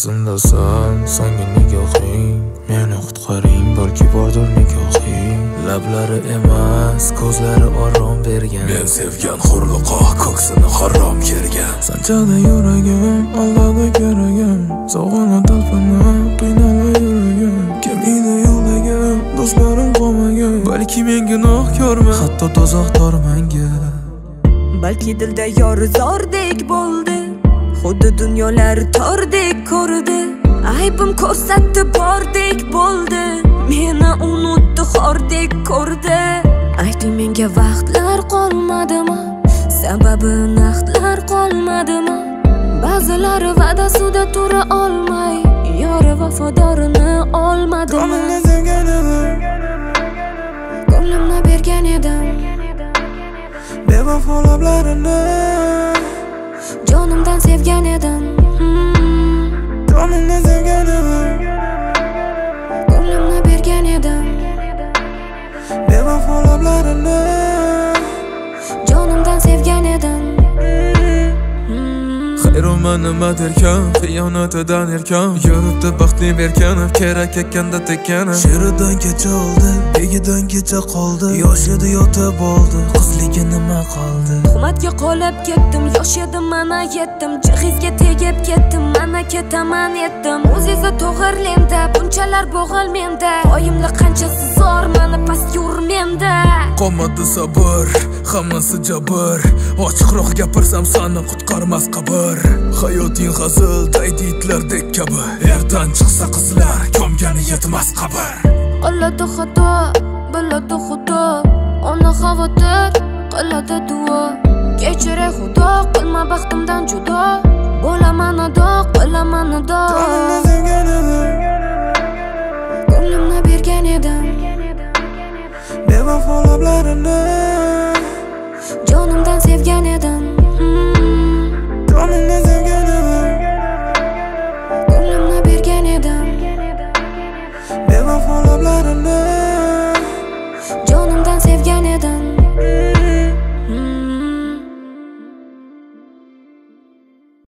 Qasimdasan so'nggi nigohing, meni qutqaring, balki bordir nikohing. Lablari emas, ko'zlari orom bergan, men sevgan hurliqo ko'ksini harom kergan. Sanchada yuragim, aldada keragim, sog'ini talpinib qiynala yuragim. Kim edi yo'ldagi do'stlarim qolmagan, balki men gunohkorman, hatto tozoqdor menga. Balki dilda yor zordek bo'ldi, xuddi dunyolar tordek ko'rdi. Aybim ko'rsatdi bordek bo'ldi, meni unutdi xordek ko'rdi. Ayting menga vaqtlar qolmadimi, sababi naqdlar qolmadimi? Ba'zilari va'dasida tura olmay, yori vafodorini olmadimi? Ko'nglimni bergan edim, bevafo lablarini jonimdan sevgan edim. Jonimdan sevgan edim, Ko'nglimni bergan edim, bevafo lablarini jonimdan sevgan edim. Xayroma nima derkan, xiyonatidan erkan, yuribdi baxtli berkanib, kerak ekanda tekkanib. She'ridan kecha oldi, begidan kecha qoldi, yosh edi yotib oldi, qizligi nima qoldi? Tuhmatga qolib ketdim, yosh edim mana yetdim, jihizga tegib ketdim, mana ketaman etdim. O'z-o'zi to'g'irlenda, bunchalar bo'g'il menda, oyimli qanchasi zo'r, mani pastga ur menda. Qolmadi sabr, hammasi jabr, ochiqroq gapirsam seni qutqarmas qabr. Hayoting hazil, daydi itlardek kabi, erdan chiqsa qizlar, ko'mgani yetmas qabr. Qiladi xato, biladi xudo, ona xavotir, qiladi duo. Kechiray xudo, qilma baxtimdan judo, bo'laman ado, qilaman ado. Jonimni sevgan edim, Ko'nglimni bergan edim, bevafo lablarini